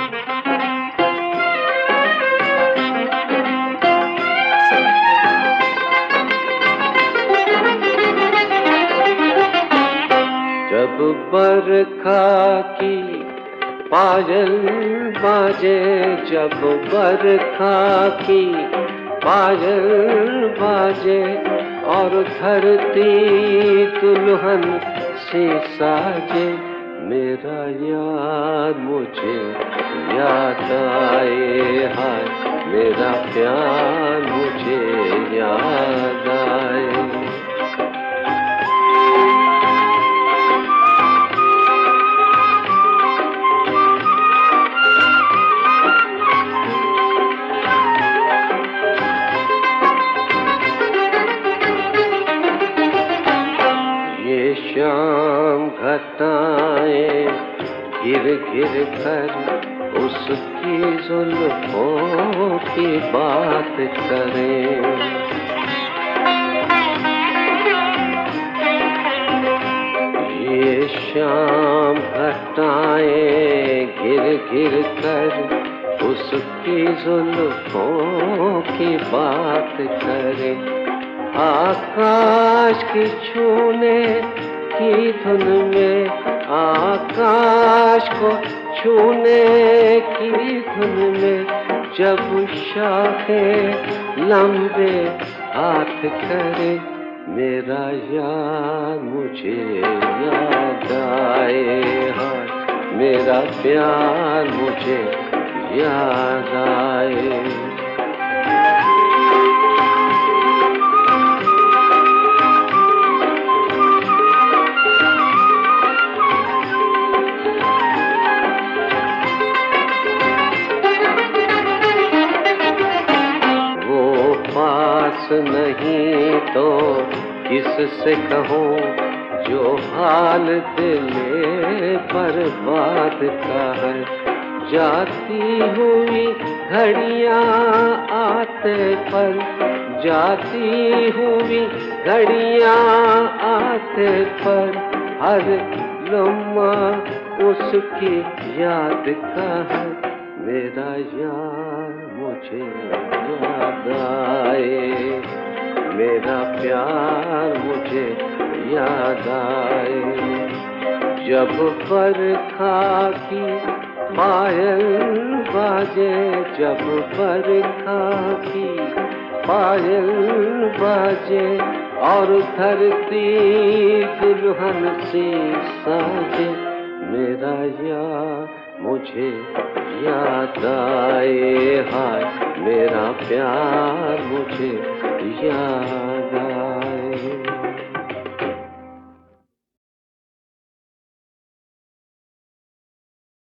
जब बरखा की पायल बाजे, जब बरखा की पायल बाजे और धरती दुल्हन सी साजे, मेरा यार मुझे याद आए, हाय मेरा प्यार मुझे याद आए। ये शाम घटाएं गिर गिर कर उसकी जुल्फों की बात करें। ये शाम घटाएं गिर गिर कर उसकी जुल्फों की बात करें। आकाश की छूने की धुन में, आकाश को छूने की धुन में, जब शाखें लंबे हाथ करे, मेरा यार मुझे याद आए, हाय मेरा प्यार मुझे याद आए। पास नहीं तो किससे कहूँ जो हाल दिले बर्बाद का है। जाती हुई घड़ियाँ आते पल, जाती हुई घड़ियाँ आते पर, हर लम्हा उसकी याद का है, मेरा यार मुझे याद आए, मेरा प्यार मुझे याद आए। जब बरखा की पायल बाजे, जब बरखा की पायल बाजे और धरती दुल्हन सी साजे, मेरा यार मुझे याद आए, हाय मेरा प्यार मुझे याद आए।